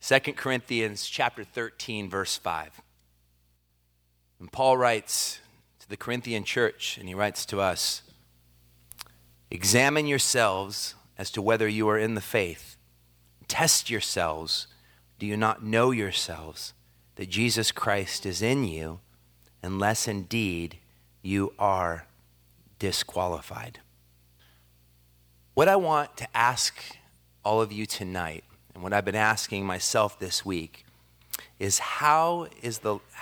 2 Corinthians chapter 13, verse 5. And Paul writes to the Corinthian church, and he writes to us, "Examine yourselves as to whether you are in the faith. Test yourselves. Do you not know yourselves that Jesus Christ is in you, unless indeed you are disqualified?" What I want to ask all of you tonight, and what I've been asking myself this week, is how is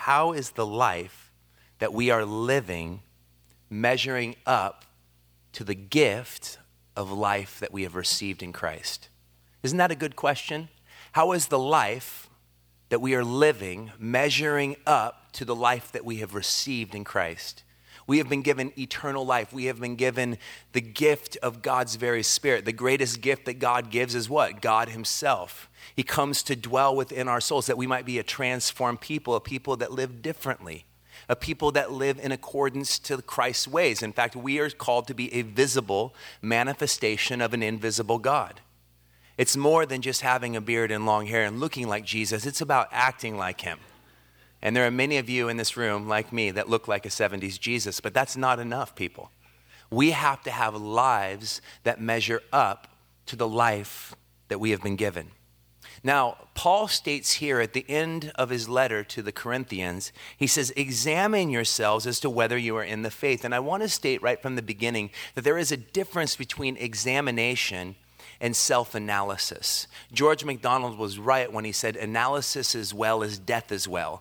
the life that we are living measuring up to the gift of life that we have received in Christ? Isn't that a good question? How is the life that we are living measuring up to the life that we have received in Christ? We have been given eternal life. We have been given the gift of God's very Spirit. The greatest gift that God gives is what? God himself. He comes to dwell within our souls that we might be a transformed people, a people that live differently, a people that live in accordance to Christ's ways. In fact, we are called to be a visible manifestation of an invisible God. It's more than just having a beard and long hair and looking like Jesus. It's about acting like him. And there are many of you in this room, like me, that look like a 70s Jesus, but that's not enough, people. We have to have lives that measure up to the life that we have been given. Now, Paul states here at the end of his letter to the Corinthians, he says, examine yourselves as to whether you are in the faith. And I want to state right from the beginning that there is a difference between examination and self-analysis. George MacDonald was right when he said analysis as well as death as well.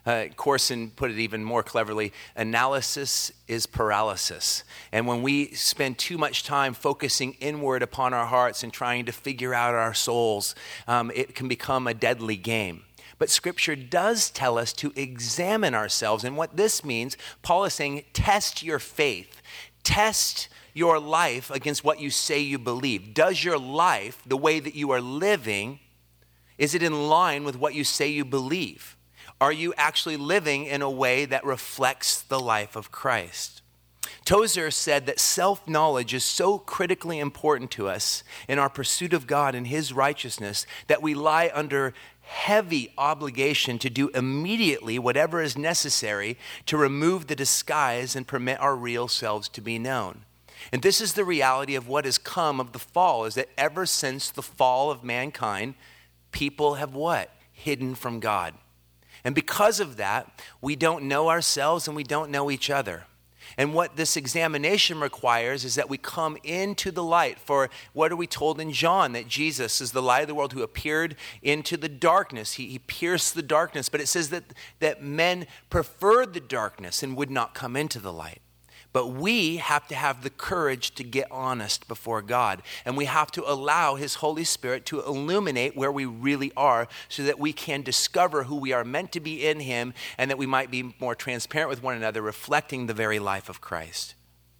Corson put it even more cleverly, analysis is paralysis. And when we spend too much time focusing inward upon our hearts and trying to figure out our souls, it can become a deadly game. But Scripture does tell us to examine ourselves. And what this means, Paul is saying, test your faith. Test your life against what you say you believe. Does your life, the way that you are living, is it in line with what you say you believe? Are you actually living in a way that reflects the life of Christ? Tozer said that self-knowledge is so critically important to us in our pursuit of God and his righteousness that we lie under heavy obligation to do immediately whatever is necessary to remove the disguise and permit our real selves to be known. And this is the reality of what has come of the fall, is that ever since the fall of mankind, people have what? Hidden from God. And because of that, we don't know ourselves and we don't know each other. And what this examination requires is that we come into the light. For what are we told in John? That Jesus is the light of the world who appeared into the darkness. He pierced the darkness. But it says that men preferred the darkness and would not come into the light. But we have to have the courage to get honest before God. And we have to allow his Holy Spirit to illuminate where we really are so that we can discover who we are meant to be in him and that we might be more transparent with one another, reflecting the very life of Christ.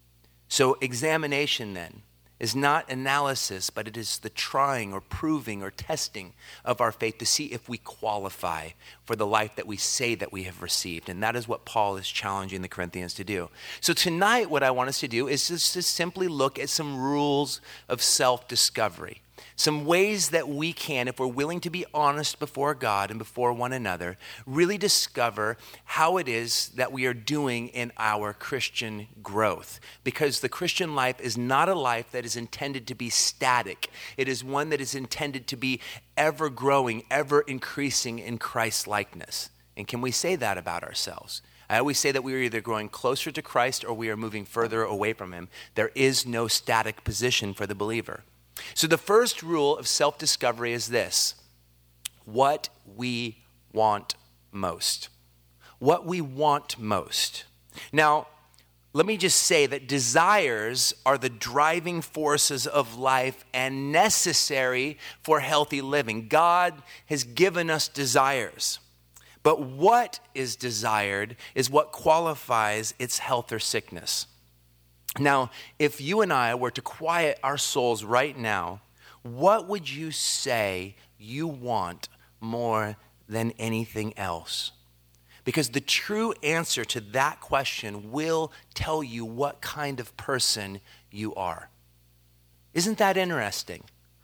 So examination then is not analysis, but it is the trying or proving or testing of our faith to see if we qualify for the life that we say that we have received. And that is what Paul is challenging the Corinthians to do. So tonight, what I want us to do is just to simply look at some rules of self-discovery. Some ways that we can, if we're willing to be honest before God and before one another, really discover how it is that we are doing in our Christian growth. Because the Christian life is not a life that is intended to be static. It is one that is intended to be ever growing, ever increasing in Christ's likeness. And can we say that about ourselves? I always say that we are either growing closer to Christ or we are moving further away from him. There is no static position for the believer. So the first rule of self-discovery is this: what we want most. What we want most. Now, let me just say that desires are the driving forces of life and necessary for healthy living. God has given us desires. But what is desired is what qualifies its health or sickness. Now, if you and I were to quiet our souls right now, what would you say you want more than anything else? Because the true answer to that question will tell you what kind of person you are. Isn't that interesting?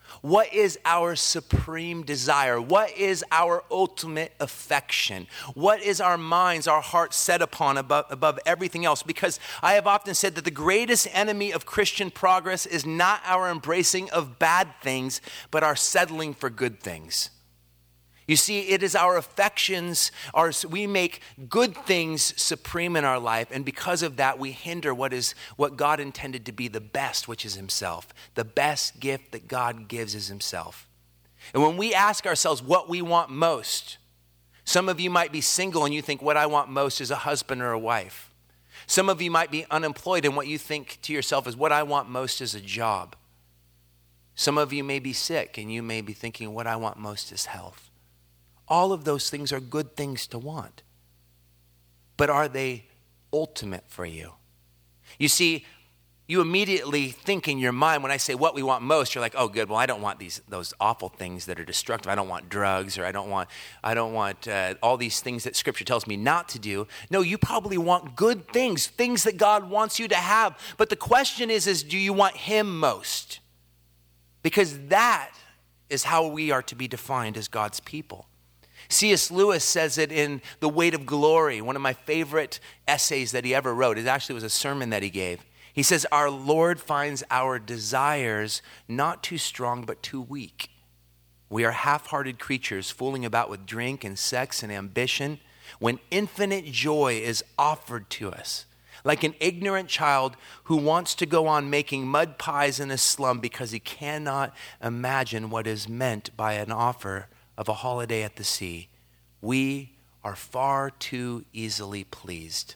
What is our supreme desire? What is our ultimate affection? What is our minds, our hearts set upon above everything else? Because I have often said that the greatest enemy of Christian progress is not our embracing of bad things, but our settling for good things. You see, it is our affections, we make good things supreme in our life, and because of that, we hinder what God intended to be the best, which is himself. The best gift that God gives is himself. And when we ask ourselves what we want most, some of you might be single and you think what I want most is a husband or a wife. Some of you might be unemployed and what you think to yourself is what I want most is a job. Some of you may be sick and you may be thinking what I want most is health. All of those things are good things to want. But are they ultimate for you? You see, you immediately think in your mind, when I say what we want most, you're like, oh, good, well, I don't want those awful things that are destructive. I don't want drugs, or I don't want all these things that Scripture tells me not to do. No, you probably want good things, things that God wants you to have. But the question is do you want him most? Because that is how we are to be defined as God's people. C.S. Lewis says it in The Weight of Glory, one of my favorite essays that he ever wrote. It actually was a sermon that he gave. He says, our Lord finds our desires not too strong, but too weak. We are half-hearted creatures fooling about with drink and sex and ambition when infinite joy is offered to us. Like an ignorant child who wants to go on making mud pies in a slum because he cannot imagine what is meant by an offer of a holiday at the sea, we are far too easily pleased.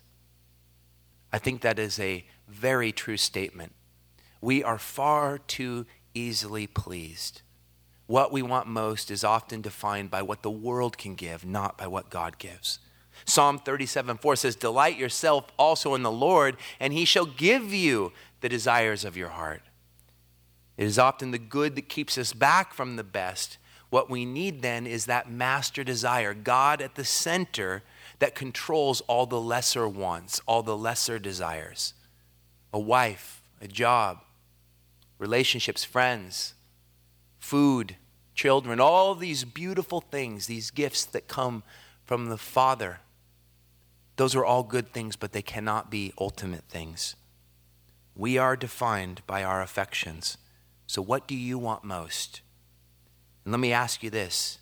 I think that is a very true statement. We are far too easily pleased. What we want most is often defined by what the world can give, not by what God gives. Psalm 37:4 says, delight yourself also in the Lord, and he shall give you the desires of your heart. It is often the good that keeps us back from the best. What we need then is that master desire, God at the center, that controls all the lesser wants, all the lesser desires. A wife, a job, relationships, friends, food, children, all these beautiful things, these gifts that come from the Father. Those are all good things, but they cannot be ultimate things. We are defined by our affections. So what do you want most? And let me ask you this.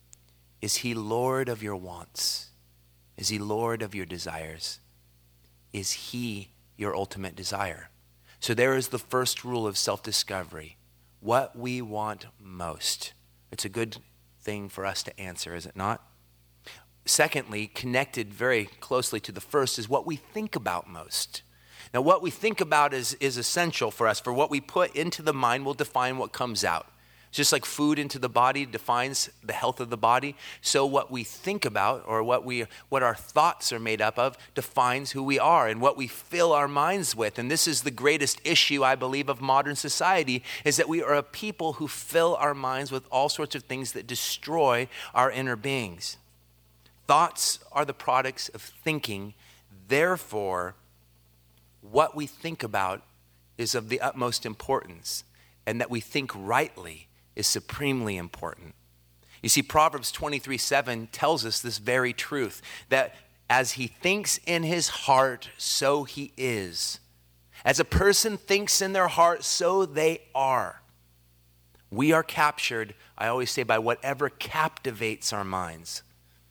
Is he Lord of your wants? Is he Lord of your desires? Is he your ultimate desire? So there is the first rule of self-discovery. What we want most. It's a good thing for us to answer, is it not? Secondly, connected very closely to the first is what we think about most. Now, what we think about is essential for us. For what we put into the mind will define what comes out. Just like food into the body defines the health of the body, so what we think about or what our thoughts are made up of defines who we are and what we fill our minds with. And this is the greatest issue, I believe, of modern society, is that we are a people who fill our minds with all sorts of things that destroy our inner beings. Thoughts are the products of thinking. Therefore, what we think about is of the utmost importance, and that we think rightly is supremely important. You see, Proverbs 23:7 tells us this very truth, that as he thinks in his heart, so he is. As a person thinks in their heart, so they are. We are captured, I always say, by whatever captivates our minds.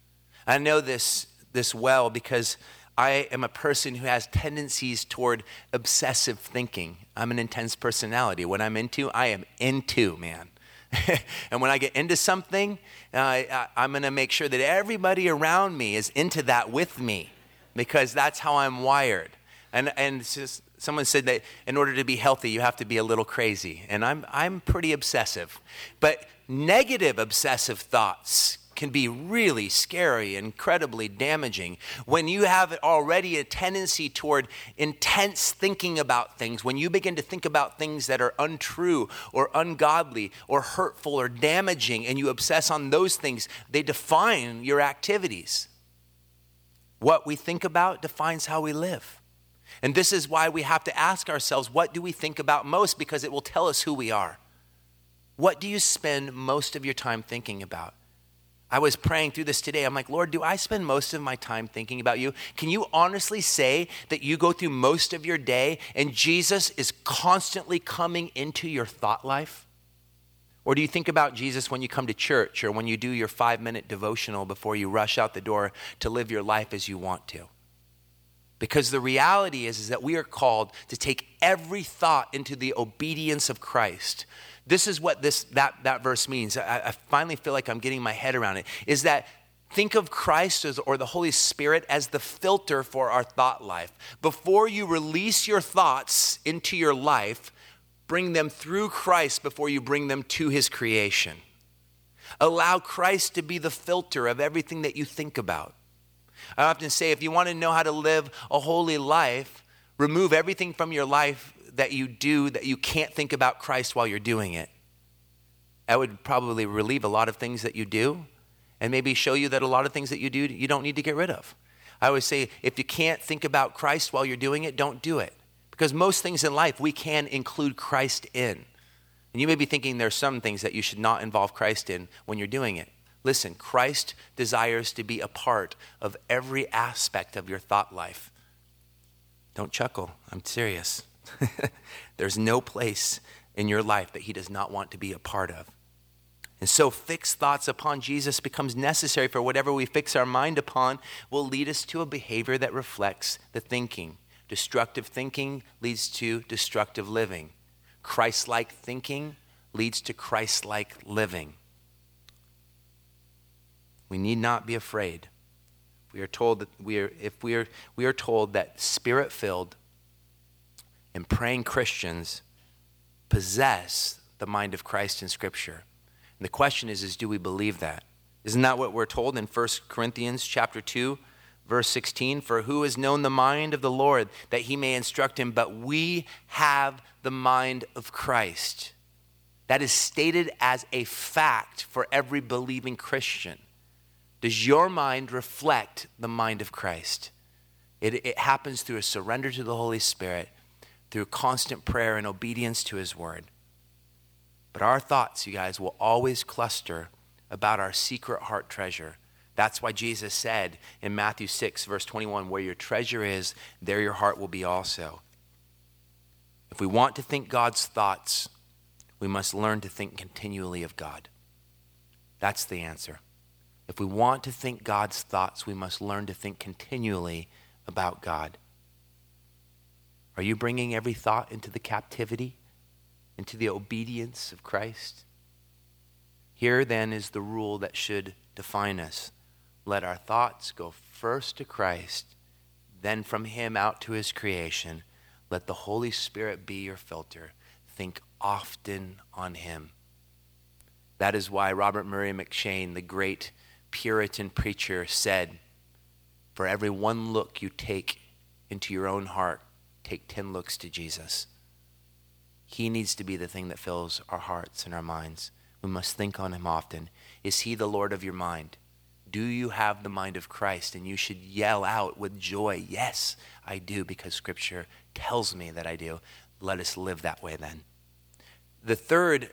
I know this well because I am a person who has tendencies toward obsessive thinking. I'm an intense personality. What I'm into, I am into, man. And when I get into something, I'm going to make sure that everybody around me is into that with me, because that's how I'm wired. And it's just, someone said that in order to be healthy, you have to be a little crazy. And I'm pretty obsessive. But negative obsessive thoughts can be really scary, incredibly damaging. When you have already a tendency toward intense thinking about things, when you begin to think about things that are untrue or ungodly or hurtful or damaging, and you obsess on those things, they define your activities. What we think about defines how we live. And this is why we have to ask ourselves, what do we think about most? Because it will tell us who we are. What do you spend most of your time thinking about? I was praying through this today. I'm like, Lord, do I spend most of my time thinking about you? Can you honestly say that you go through most of your day and Jesus is constantly coming into your thought life? Or do you think about Jesus when you come to church or when you do your 5-minute devotional before you rush out the door to live your life as you want to? Because the reality is that we are called to take every thought into the obedience of Christ. This is what that verse means. I finally feel like I'm getting my head around it. Is that think of Christ or the Holy Spirit as the filter for our thought life. Before you release your thoughts into your life, bring them through Christ before you bring them to his creation. Allow Christ to be the filter of everything that you think about. I often say, if you want to know how to live a holy life, remove everything from your life that you do that you can't think about Christ while you're doing it. That would probably relieve a lot of things that you do and maybe show you that a lot of things that you do you don't need to get rid of. I always say, if you can't think about Christ while you're doing it, don't do it. Because most things in life we can include Christ in. And you may be thinking there's some things that you should not involve Christ in when you're doing it. Listen, Christ desires to be a part of every aspect of your thought life. Don't chuckle, I'm serious. There's no place in your life that he does not want to be a part of. And so fixed thoughts upon Jesus becomes necessary, for whatever we fix our mind upon will lead us to a behavior that reflects the thinking. Destructive thinking leads to destructive living. Christ-like thinking leads to Christ-like living. We need not be afraid. We are told that we are told that spirit-filled and praying Christians possess the mind of Christ in Scripture. And the question is do we believe that? Isn't that what we're told in 1 Corinthians chapter 2, verse 16? For who has known the mind of the Lord that he may instruct him? But we have the mind of Christ. That is stated as a fact for every believing Christian. Does your mind reflect the mind of Christ? It happens through a surrender to the Holy Spirit, through constant prayer and obedience to his word. But our thoughts, you guys, will always cluster about our secret heart treasure. That's why Jesus said in Matthew 6, verse 21, where your treasure is, there your heart will be also. If we want to think God's thoughts, we must learn to think continually of God. That's the answer. If we want to think God's thoughts, we must learn to think continually about God. Are you bringing every thought into the captivity, into the obedience of Christ? Here then is the rule that should define us. Let our thoughts go first to Christ, then from him out to his creation. Let the Holy Spirit be your filter. Think often on him. That is why Robert Murray McCheyne, the great Puritan preacher, said, for every one look you take into your own heart, take 10 looks to Jesus. He needs to be the thing that fills our hearts and our minds. We must think on him often. Is he the Lord of your mind? Do you have the mind of Christ? And you should yell out with joy, yes, I do, because Scripture tells me that I do. Let us live that way then. The third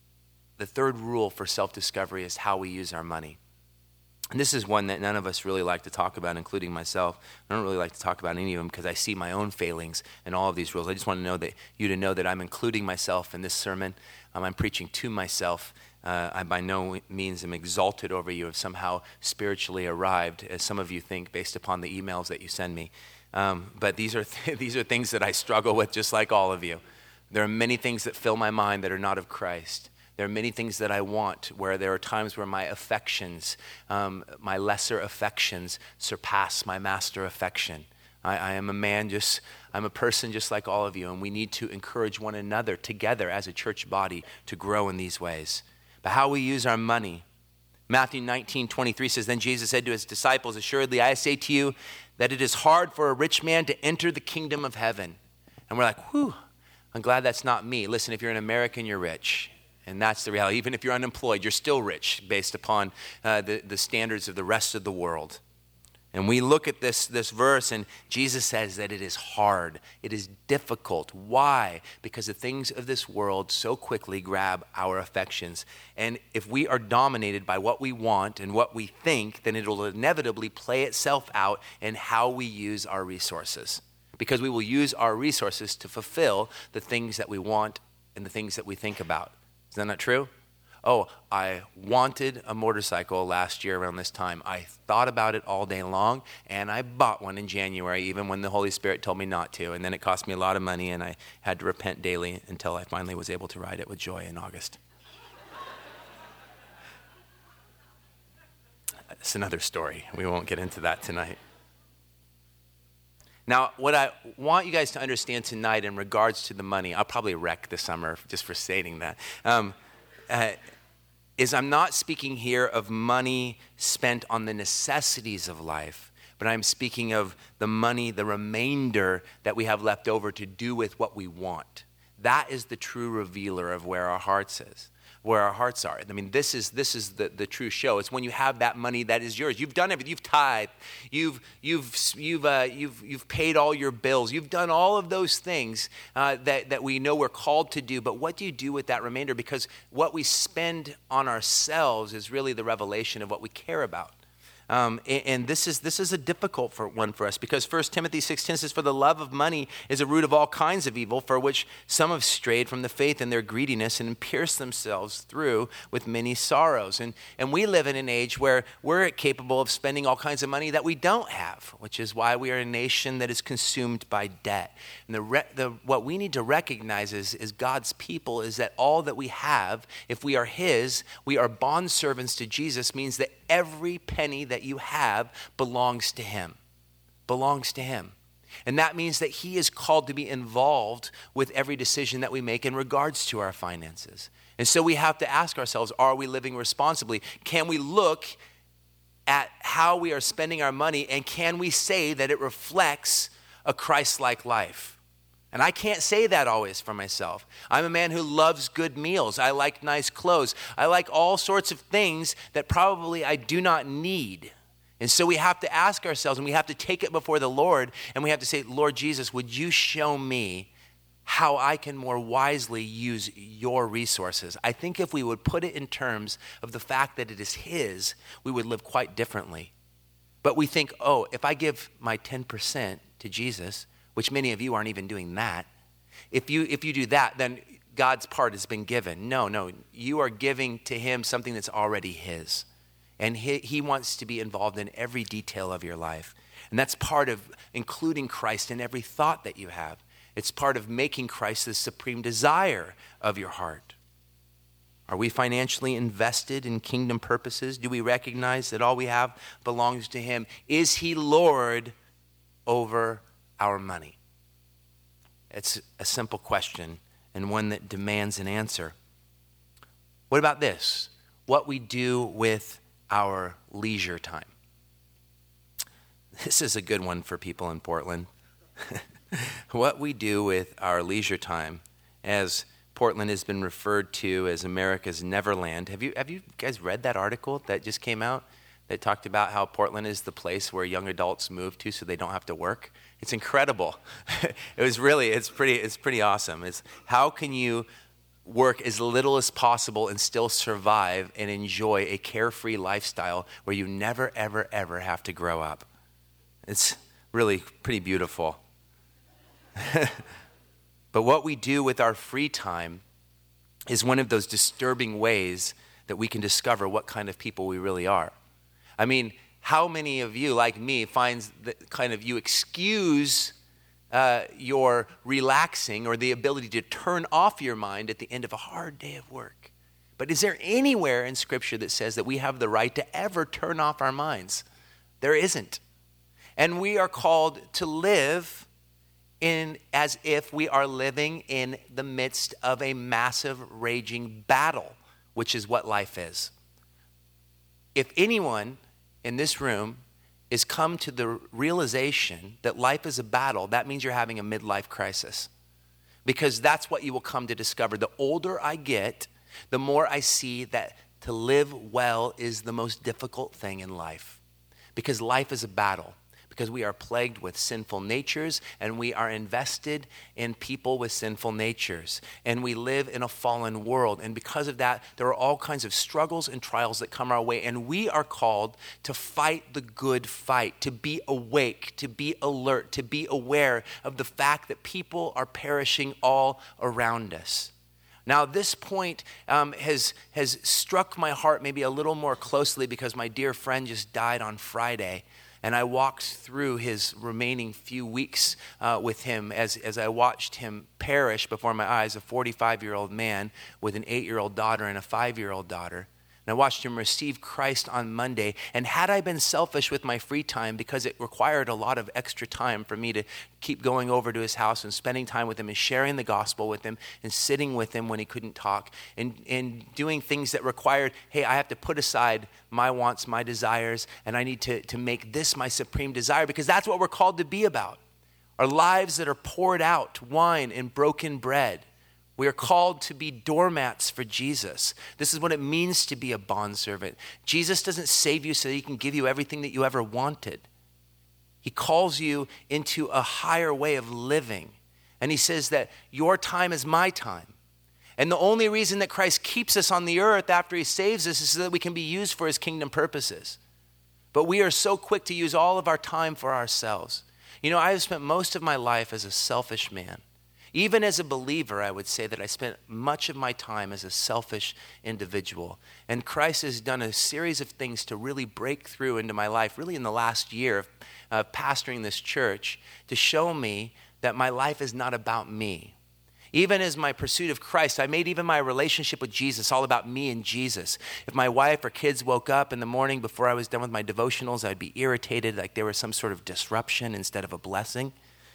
rule for self-discovery is how we use our money. And this is one that none of us really like to talk about, including myself. I don't really like to talk about any of them because I see my own failings in all of these rules. I just want you to know that I'm including myself in this sermon. I'm preaching to myself. I by no means am exalted over you, have somehow spiritually arrived, as some of you think, based upon the emails that you send me. But these are things that I struggle with, just like all of you. There are many things that fill my mind that are not of Christ. There are many things that I want, where there are times where my affections, my lesser affections, surpass my master affection. I am I'm a person just like all of you, and we need to encourage one another together as a church body to grow in these ways. But how we use our money. Matthew 19:23 says, then Jesus said to his disciples, assuredly I say to you that it is hard for a rich man to enter the kingdom of heaven. And we're like, whew, I'm glad that's not me. Listen, if you're an American, you're rich. And that's the reality. Even if you're unemployed, you're still rich based upon the standards of the rest of the world. And we look at this verse, and Jesus says that it is hard. It is difficult. Why? Because the things of this world so quickly grab our affections. And if we are dominated by what we want and what we think, then it will inevitably play itself out in how we use our resources. Because we will use our resources to fulfill the things that we want and the things that we think about. Is that not true? Oh, I wanted a motorcycle last year around this time. I thought about it all day long, and I bought one in January, even when the Holy Spirit told me not to. And then it cost me a lot of money, and I had to repent daily until I finally was able to ride it with joy in August. It's another story. We won't get into that tonight. Now, what I want you guys to understand tonight in regards to the money, I'll probably wreck the summer just for stating that, is I'm not speaking here of money spent on the necessities of life, but I'm speaking of the money, the remainder that we have left over to do with what we want. That is the true revealer of where our hearts are. I mean, this is the true show. It's when you have that money that is yours. You've done everything. You've tithed. You've paid all your bills. You've done all of those things that we know we're called to do. But what do you do with that remainder? Because what we spend on ourselves is really the revelation of what we care about. And this is a difficult one for us, because 1 Timothy 6:10 says, "For the love of money is a root of all kinds of evil, for which some have strayed from the faith in their greediness and pierced themselves through with many sorrows." And we live in an age where we're capable of spending all kinds of money that we don't have, which is why we are a nation that is consumed by debt. And what we need to recognize is God's people is that all that we have, if we are His, we are bondservants to Jesus, means that every penny that you have belongs to Him. Belongs to Him. And that means that He is called to be involved with every decision that we make in regards to our finances. And so we have to ask ourselves, are we living responsibly? Can we look at how we are spending our money, and can we say that it reflects a Christ-like life? And I can't say that always for myself. I'm a man who loves good meals. I like nice clothes. I like all sorts of things that probably I do not need. And so we have to ask ourselves, and we have to take it before the Lord, and we have to say, Lord Jesus, would you show me how I can more wisely use your resources? I think if we would put it in terms of the fact that it is His, we would live quite differently. But we think, oh, if I give my 10% to Jesus, which many of you aren't even doing that. If you do that, then God's part has been given. No, you are giving to Him something that's already His. And He wants to be involved in every detail of your life. And that's part of including Christ in every thought that you have. It's part of making Christ the supreme desire of your heart. Are we financially invested in kingdom purposes? Do we recognize that all we have belongs to Him? Is He Lord over our money? It's a simple question, and one that demands an answer. What about this? What we do with our leisure time. This is a good one for people in Portland. What we do with our leisure time, as Portland has been referred to as America's Neverland. Have you guys read that article that just came out that talked about how Portland is the place where young adults move to so they don't have to work? It's incredible. It's pretty awesome. It's how can you work as little as possible and still survive and enjoy a carefree lifestyle where you never, ever, ever have to grow up? It's really pretty beautiful. But what we do with our free time is one of those disturbing ways that we can discover what kind of people we really are. I mean, how many of you, like me, finds that kind of you excuse your relaxing or the ability to turn off your mind at the end of a hard day of work? But is there anywhere in Scripture that says that we have the right to ever turn off our minds? There isn't. And we are called to live as if we are living in the midst of a massive raging battle, which is what life is. If anyone in this room is come to the realization that life is a battle, that means you're having a midlife crisis. Because that's what you will come to discover. The older I get, the more I see that to live well is the most difficult thing in life. because life is a battle. Because we are plagued with sinful natures and we are invested in people with sinful natures. And we live in a fallen world. And because of that, there are all kinds of struggles and trials that come our way. And we are called to fight the good fight, to be awake, to be alert, to be aware of the fact that people are perishing all around us. Now, this point has struck my heart maybe a little more closely because my dear friend just died on Friday. And I walked through his remaining few weeks with him as I watched him perish before my eyes, a 45-year-old man with an 8-year-old daughter and a 5-year-old daughter. And I watched him receive Christ on Monday. And had I been selfish with my free time, because it required a lot of extra time for me to keep going over to his house and spending time with him and sharing the gospel with him and sitting with him when he couldn't talk and doing things that required, hey, I have to put aside my wants, my desires, and I need to make this my supreme desire, because that's what we're called to be about. Our lives that are poured out, wine and broken bread. We are called to be doormats for Jesus. This is what it means to be a bondservant. Jesus doesn't save you so that he can give you everything that you ever wanted. He calls you into a higher way of living. And he says that your time is my time. And the only reason that Christ keeps us on the earth after he saves us is so that we can be used for his kingdom purposes. But we are so quick to use all of our time for ourselves. You know, I have spent most of my life as a selfish man. Even as a believer, I would say that I spent much of my time as a selfish individual. And Christ has done a series of things to really break through into my life, really in the last year of pastoring this church, to show me that my life is not about me. Even as my pursuit of Christ, I made even my relationship with Jesus all about me and Jesus. If my wife or kids woke up in the morning before I was done with my devotionals, I'd be irritated, like there was some sort of disruption instead of a blessing.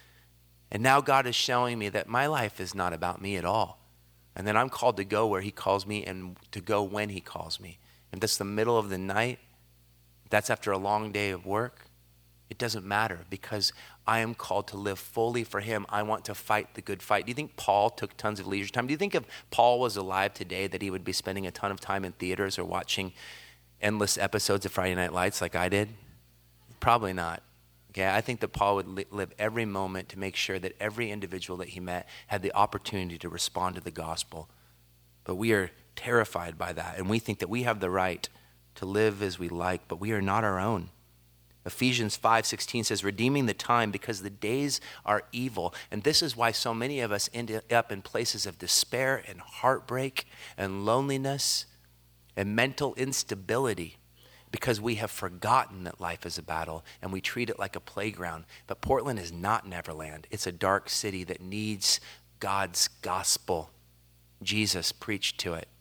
And now God is showing me that my life is not about me at all. And that I'm called to go where he calls me and to go when he calls me. If that's the middle of the night, if that's after a long day of work, it doesn't matter, because I am called to live fully for him. I want to fight the good fight. Do you think Paul took tons of leisure time? Do you think if Paul was alive today that he would be spending a ton of time in theaters or watching endless episodes of Friday Night Lights like I did? Probably not. Okay, I think that Paul would live every moment to make sure that every individual that he met had the opportunity to respond to the gospel. But we are terrified by that, and we think that we have the right to live as we like, but we are not our own. Ephesians 5:16 says, redeeming the time because the days are evil. And this is why so many of us end up in places of despair and heartbreak and loneliness and mental instability, because we have forgotten that life is a battle and we treat it like a playground. But Portland is not Neverland. It's a dark city that needs God's gospel. Jesus preached to it.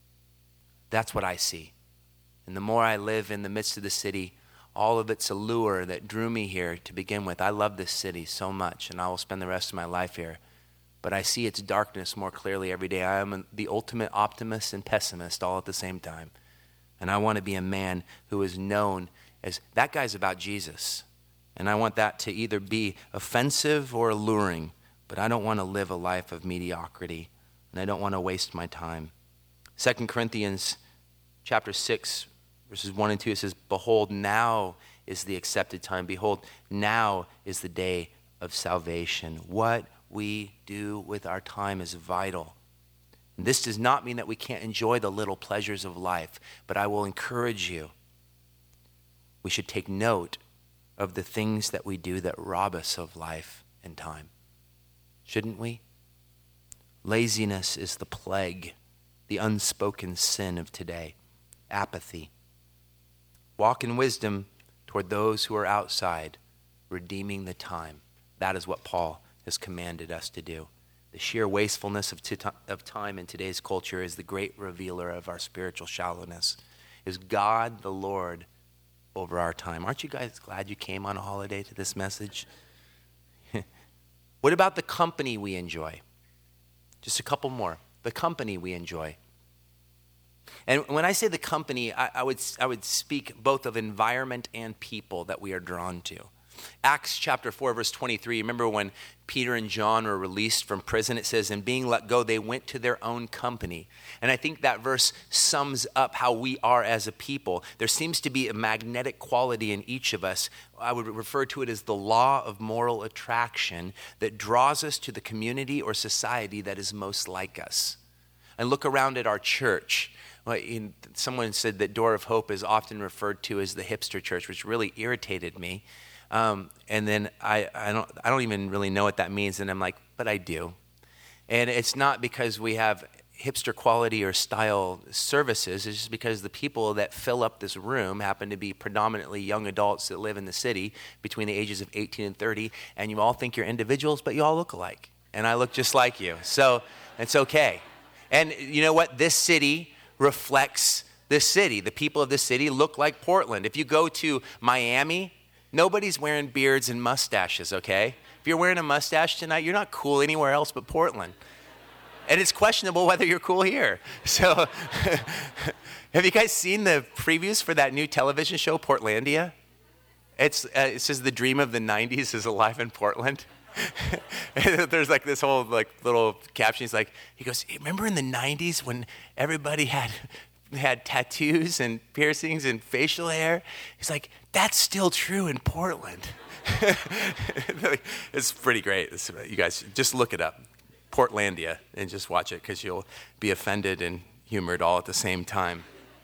That's what I see. And the more I live in the midst of the city, all of its allure that drew me here to begin with. I love this city so much, and I will spend the rest of my life here. But I see its darkness more clearly every day. I am the ultimate optimist and pessimist all at the same time. And I want to be a man who is known as, that guy's about Jesus. And I want that to either be offensive or alluring. But I don't want to live a life of mediocrity. And I don't want to waste my time. 2 Corinthians chapter 6, verses 1 and 2, it says, behold, now is the accepted time. Behold, now is the day of salvation. What we do with our time is vital. And this does not mean that we can't enjoy the little pleasures of life, but I will encourage you. We should take note of the things that we do that rob us of life and time. Shouldn't we? Laziness is the plague, the unspoken sin of today. Apathy. Walk in wisdom toward those who are outside, redeeming the time. That is what Paul has commanded us to do. The sheer wastefulness of time in today's culture is the great revealer of our spiritual shallowness. Is God the Lord over our time? Aren't you guys glad you came on a holiday to this message? What about the company we enjoy? Just a couple more. The company we enjoy. And when I say the company, I would speak both of environment and people that we are drawn to. Acts chapter 4, verse 23, remember when Peter and John were released from prison? It says, and being let go, they went to their own company. And I think that verse sums up how we are as a people. There seems to be a magnetic quality in each of us. I would refer to it as the law of moral attraction that draws us to the community or society that is most like us. And look around at our church. Someone said that Door of Hope is often referred to as the hipster church, which really irritated me. And then I don't even really know what that means. And I'm like, but I do. And it's not because we have hipster quality or style services. It's just because the people that fill up this room happen to be predominantly young adults that live in the city between the ages of 18 and 30. And you all think you're individuals, but you all look alike. And I look just like you. So it's okay. And you know what? This city reflects this city. The people of this city look like Portland. If you go to Miami, nobody's wearing beards and mustaches, okay? If you're wearing a mustache tonight, you're not cool anywhere else but Portland. And it's questionable whether you're cool here. So have you guys seen the previews for that new television show, Portlandia? It says the dream of the 90s is alive in Portland. There's like this whole like little caption. He goes, hey, remember in the 90s when everybody had tattoos and piercings and facial hair? He's like, that's still true in Portland. It's pretty great. You guys just look it up, Portlandia, and just watch it because you'll be offended and humored all at the same time.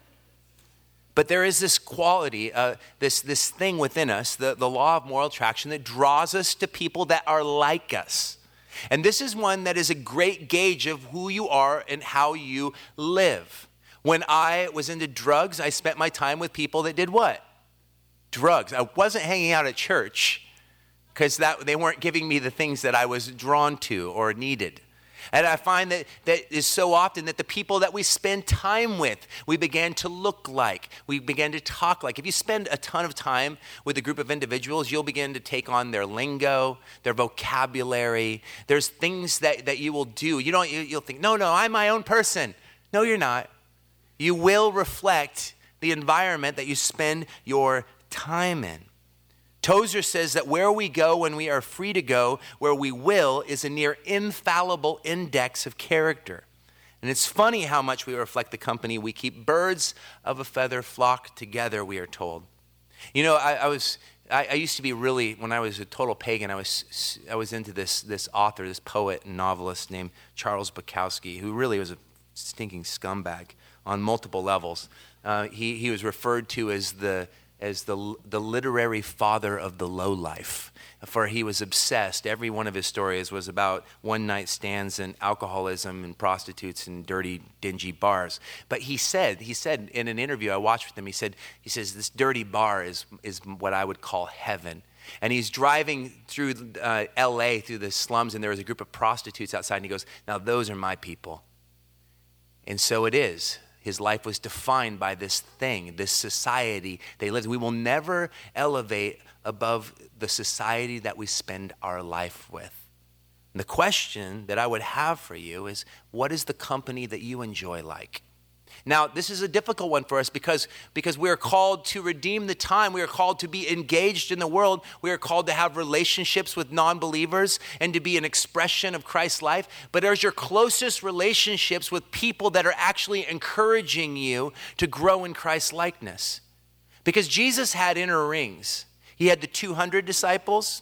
But there is this quality, this thing within us, the law of moral attraction that draws us to people that are like us. And this is one that is a great gauge of who you are and how you live. When I was into drugs, I spent my time with people that did what? Drugs. I wasn't hanging out at church because they weren't giving me the things that I was drawn to or needed. And I find that is so often that the people that we spend time with, we begin to look like, we begin to talk like. If you spend a ton of time with a group of individuals, you'll begin to take on their lingo, their vocabulary. There's things that you will do. You'll think, no, I'm my own person. No, you're not. You will reflect the environment that you spend your time in. Tozer says that where we go when we are free to go, where we will, is a near infallible index of character. And it's funny how much we reflect the company we keep. Birds of a feather flock together, we are told. You know, I used to be really, when I was a total pagan, I was into this author, this poet and novelist named Charles Bukowski, who really was a stinking scumbag on multiple levels. He was referred to as the literary father of the lowlife, for he was obsessed. Every one of his stories was about one-night stands and alcoholism and prostitutes and dirty, dingy bars. But he said in an interview I watched with him, he says this dirty bar is what I would call heaven. And he's driving through L.A., through the slums, and there was a group of prostitutes outside, and he goes, now those are my people. And so it is. His life was defined by this thing, this society they lived in. We will never elevate above the society that we spend our life with. And the question that I would have for you is, what is the company that you enjoy like? Now, this is a difficult one for us because we are called to redeem the time. We are called to be engaged in the world. We are called to have relationships with non-believers and to be an expression of Christ's life. But there's your closest relationships with people that are actually encouraging you to grow in Christ's likeness. Because Jesus had inner rings. He had the 200 disciples,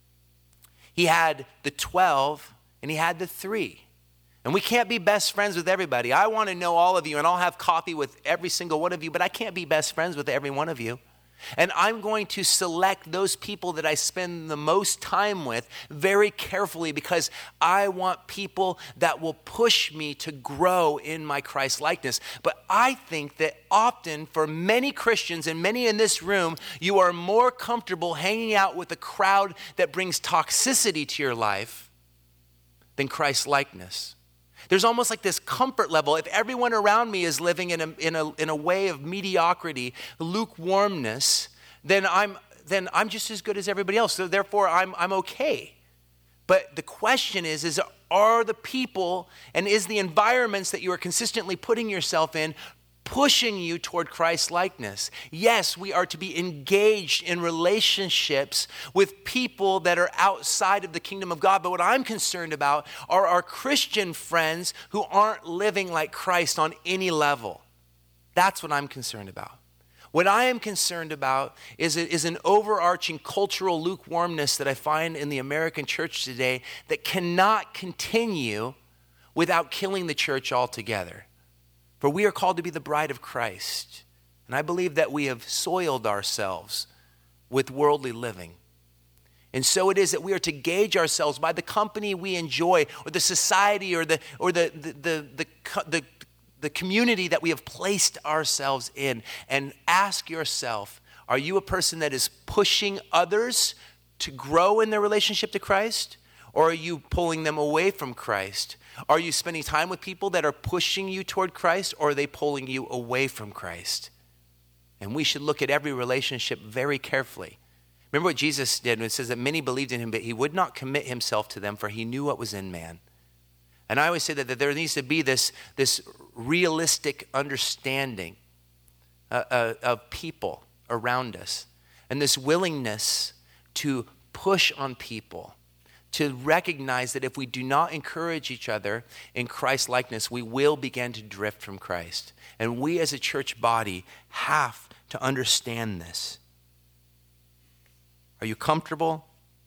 he had the 12, and he had the 3. And we can't be best friends with everybody. I want to know all of you, and I'll have coffee with every single one of you, but I can't be best friends with every one of you. And I'm going to select those people that I spend the most time with very carefully because I want people that will push me to grow in my Christ likeness. But I think that often for many Christians and many in this room, you are more comfortable hanging out with a crowd that brings toxicity to your life than Christ likeness. There's almost like this comfort level. If everyone around me is living in a way of mediocrity, lukewarmness, then I'm just as good as everybody else. So therefore, I'm okay. But the question is are the people and is the environments that you are consistently putting yourself in pushing you toward Christ likeness. Yes, we are to be engaged in relationships with people that are outside of the kingdom of God. But what I'm concerned about are our Christian friends who aren't living like Christ on any level. That's what I'm concerned about. What I am concerned about is an overarching cultural lukewarmness that I find in the American church today that cannot continue without killing the church altogether. For we are called to be the bride of Christ. And I believe that we have soiled ourselves with worldly living. And so it is that we are to gauge ourselves by the company we enjoy, or the society, or the community that we have placed ourselves in. And ask yourself, are you a person that is pushing others to grow in their relationship to Christ? Or are you pulling them away from Christ? Are you spending time with people that are pushing you toward Christ, or are they pulling you away from Christ? And we should look at every relationship very carefully. Remember what Jesus did when it says that many believed in him, but he would not commit himself to them, for he knew what was in man. And I always say that there needs to be this realistic understanding of people around us, and this willingness to push on people, to recognize that if we do not encourage each other in Christ likeness, we will begin to drift from Christ. And we as a church body have to understand this. Are you comfortable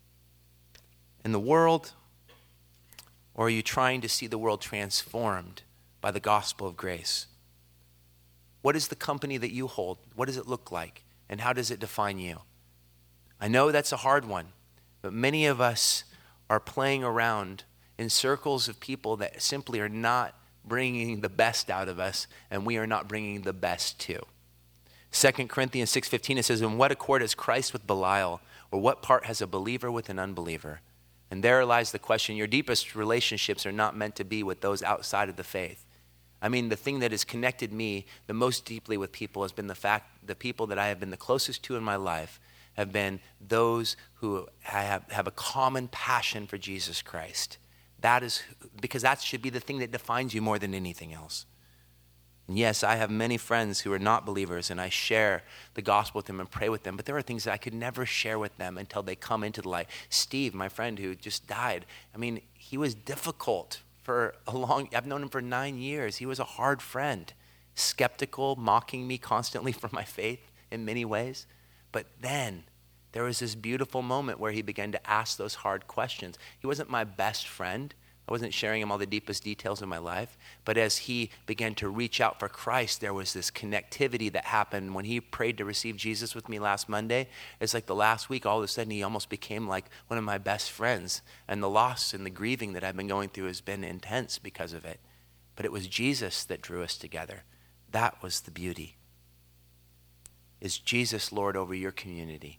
in the world, or are you trying to see the world transformed by the gospel of grace? What is the company that you hold? What does it look like? And how does it define you? I know that's a hard one, but many of us are playing around in circles of people that simply are not bringing the best out of us, and we are not bringing the best too. 2 Corinthians 6:15, it says, "In what accord is Christ with Belial, or what part has a believer with an unbeliever?" And there lies the question. Your deepest relationships are not meant to be with those outside of the faith. I mean, the thing that has connected me the most deeply with people has been the fact the people that I have been the closest to in my life have been those who have a common passion for Jesus Christ. That is because that should be the thing that defines you more than anything else. And yes, I have many friends who are not believers, and I share the gospel with them and pray with them, but there are things that I could never share with them until they come into the light. Steve, my friend who just died, I mean, he was difficult I've known him for 9 years. He was a hard friend, skeptical, mocking me constantly for my faith in many ways. But then there was this beautiful moment where he began to ask those hard questions. He wasn't my best friend. I wasn't sharing him all the deepest details of my life. But as he began to reach out for Christ, there was this connectivity that happened when he prayed to receive Jesus with me last Monday. It's like the last week, all of a sudden, he almost became like one of my best friends. And the loss and the grieving that I've been going through has been intense because of it. But it was Jesus that drew us together. That was the beauty. Is Jesus Lord over your community?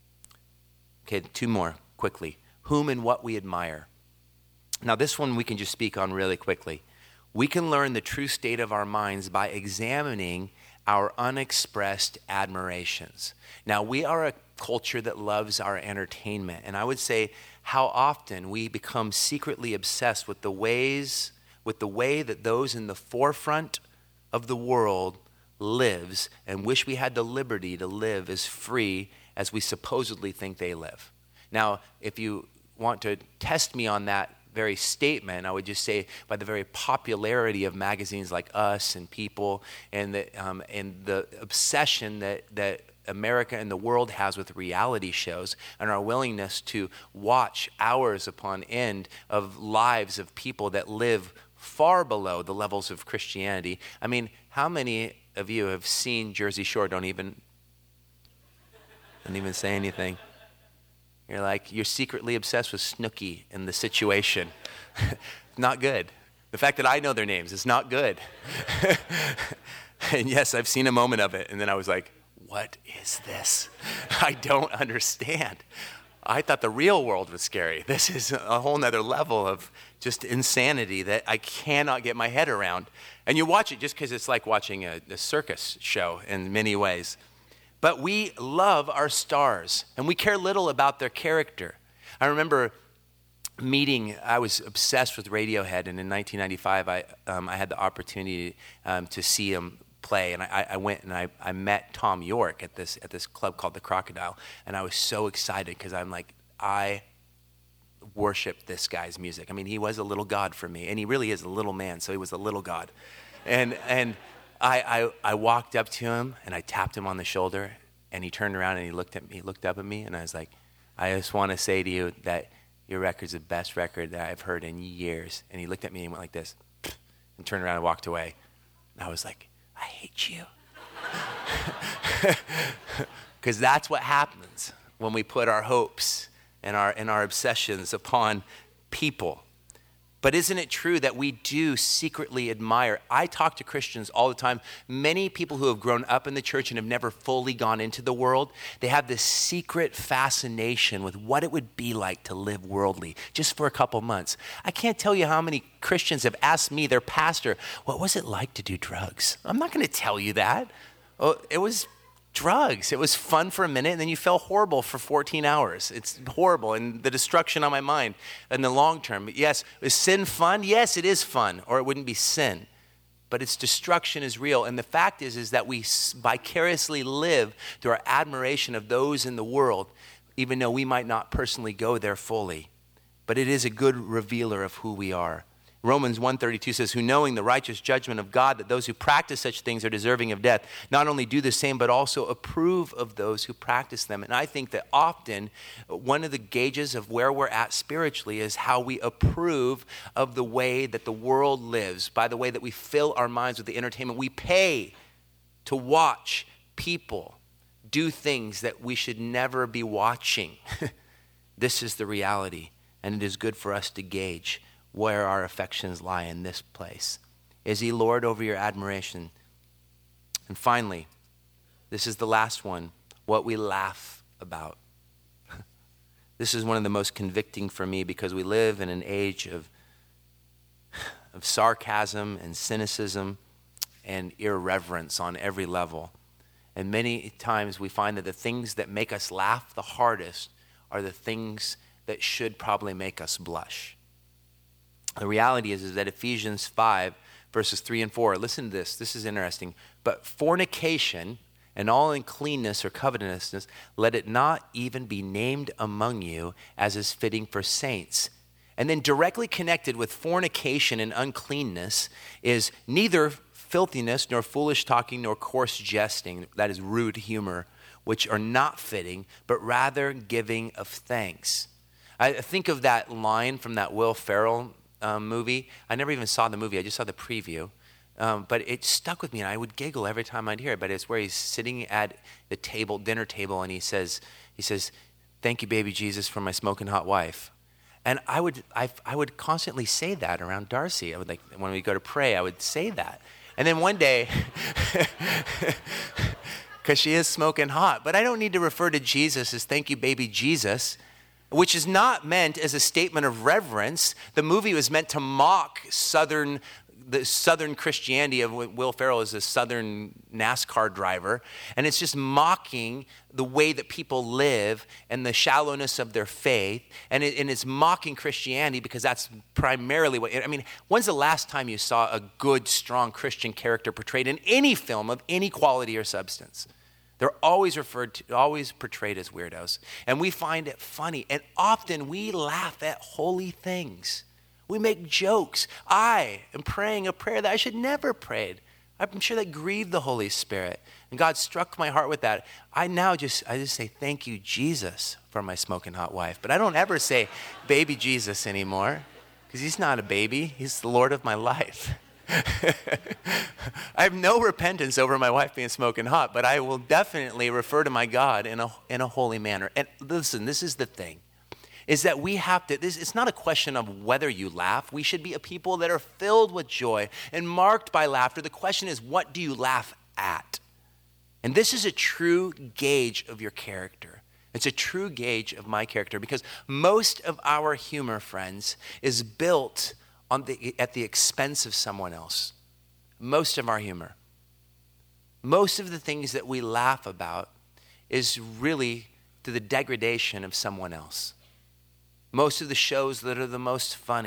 Okay, 2 more quickly. Whom and what we admire. Now, this one we can just speak on really quickly. We can learn the true state of our minds by examining our unexpressed admirations. Now, we are a culture that loves our entertainment, and I would say how often we become secretly obsessed with the way that those in the forefront of the world lives, and wish we had the liberty to live as free as we supposedly think they live. Now, if you want to test me on that very statement, I would just say by the very popularity of magazines like Us and People, and the obsession that America and the world has with reality shows, and our willingness to watch hours upon end of lives of people that live far below the levels of Christianity. I mean, how many of you have seen Jersey Shore? Don't even say anything. You're secretly obsessed with Snooki and the situation. Not good. The fact that I know their names is not good. And yes, I've seen a moment of it, and then I was like, what is this? I don't understand. I thought the real world was scary. This is a whole nother level of just insanity that I cannot get my head around. And you watch it just because it's like watching a circus show in many ways. But we love our stars, and we care little about their character. I remember I was obsessed with Radiohead, and in 1995, I had the opportunity to see them play, and I went and I met Tom York at this club called the Crocodile, and I was so excited because I'm like, I worship this guy's music. I mean, he was a little god for me, and he really is a little man, so he was a little god. And I walked up to him and I tapped him on the shoulder, and he turned around and he looked up at me, and I was like, I just want to say to you that your record's the best record that I've heard in years. And he looked at me and went like this, and turned around and walked away. And I was like, I hate you. Because that's what happens when we put our hopes and our obsessions upon people. But isn't it true that we do secretly admire? I talk to Christians all the time. Many people who have grown up in the church and have never fully gone into the world, they have this secret fascination with what it would be like to live worldly just for a couple months. I can't tell you how many Christians have asked me, their pastor, what was it like to do drugs? I'm not going to tell you that. Oh, it was drugs. It was fun for a minute, and then you felt horrible for 14 hours. It's horrible, and the destruction on my mind in the long term. But yes, is sin fun? Yes, it is fun, or it wouldn't be sin. But its destruction is real, and the fact is that we vicariously live through our admiration of those in the world, even though we might not personally go there fully. But it is a good revealer of who we are. Romans 1:32 says, who knowing the righteous judgment of God, that those who practice such things are deserving of death, not only do the same, but also approve of those who practice them. And I think that often one of the gauges of where we're at spiritually is how we approve of the way that the world lives, by the way that we fill our minds with the entertainment. We pay to watch people do things that we should never be watching. This is the reality, and it is good for us to gauge where our affections lie in this place. Is he Lord over your admiration? And finally, this is the last one, what we laugh about. This is one of the most convicting for me because we live in an age of sarcasm and cynicism and irreverence on every level. And many times we find that the things that make us laugh the hardest are the things that should probably make us blush. The reality is that Ephesians 5, verses 3 and 4, listen to this. This is interesting. But fornication and all uncleanness or covetousness, let it not even be named among you as is fitting for saints. And then directly connected with fornication and uncleanness is neither filthiness, nor foolish talking, nor coarse jesting, that is rude humor, which are not fitting, but rather giving of thanks. I think of that line from that Will Ferrell movie. I never even saw the movie. I just saw the preview. But it stuck with me, and I would giggle every time I'd hear it. But it's where he's sitting at the dinner table, and he says, "Thank you, baby Jesus, for my smoking hot wife." And I would constantly say that around Darcy. I would, like, when we go to pray, I would say that. And then one day, because she is smoking hot, but I don't need to refer to Jesus as "Thank you, baby Jesus," which is not meant as a statement of reverence. The movie was meant to mock the Southern Christianity of Will Ferrell is a Southern NASCAR driver. And it's just mocking the way that people live and the shallowness of their faith. And it's mocking Christianity because that's primarily when's the last time you saw a good, strong Christian character portrayed in any film of any quality or substance? They're always portrayed as weirdos. And we find it funny. And often we laugh at holy things. We make jokes. I am praying a prayer that I should never have prayed. I'm sure that grieved the Holy Spirit. And God struck my heart with that. I just say, "Thank you, Jesus, for my smoking hot wife." But I don't ever say "baby Jesus" anymore, because he's not a baby. He's the Lord of my life. I have no repentance over my wife being smoking hot, but I will definitely refer to my God in a holy manner. And listen, this is the thing, is that we have to, it's not a question of whether you laugh. We should be a people that are filled with joy and marked by laughter. The question is, what do you laugh at? And this is a true gauge of your character. It's a true gauge of my character, because most of our humor, friends, is built at the expense of someone else. Most of our humor. Most of the things that we laugh about is really to the degradation of someone else. Most of the shows that are the most funny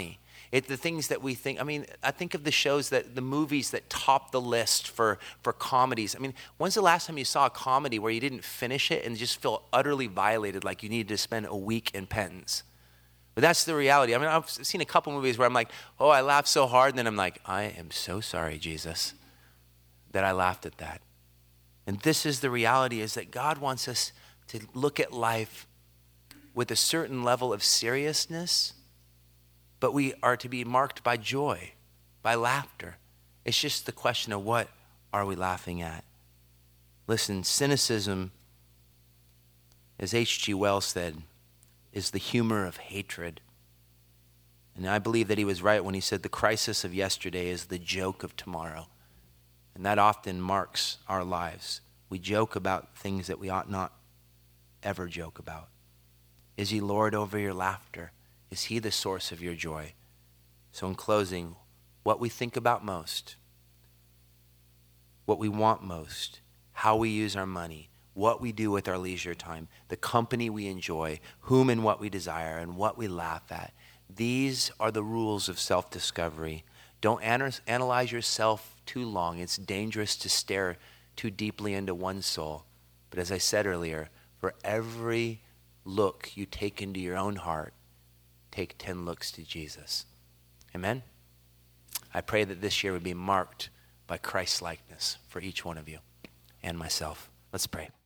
The things that we think, I think of the movies that top the list for comedies. When's the last time you saw a comedy where you didn't finish it and just feel utterly violated, like you needed to spend a week in penance? But that's the reality. I've seen a couple movies where I'm like, oh, I laughed so hard, and then I'm like, I am so sorry, Jesus, that I laughed at that. And this is the reality, is that God wants us to look at life with a certain level of seriousness, but we are to be marked by joy, by laughter. It's just the question of, what are we laughing at? Listen, cynicism, as H.G. Wells said, is the humor of hatred. And I believe that he was right when he said the crisis of yesterday is the joke of tomorrow. And that often marks our lives. We joke about things that we ought not ever joke about. Is he Lord over your laughter? Is he the source of your joy? So in closing, what we think about most, what we want most, how we use our money, what we do with our leisure time, the company we enjoy, whom and what we desire, and what we laugh at. These are the rules of self-discovery. Don't analyze yourself too long. It's dangerous to stare too deeply into one soul. But as I said earlier, for every look you take into your own heart, take 10 looks to Jesus. Amen? I pray that this year would be marked by Christ-likeness for each one of you and myself. Let's pray.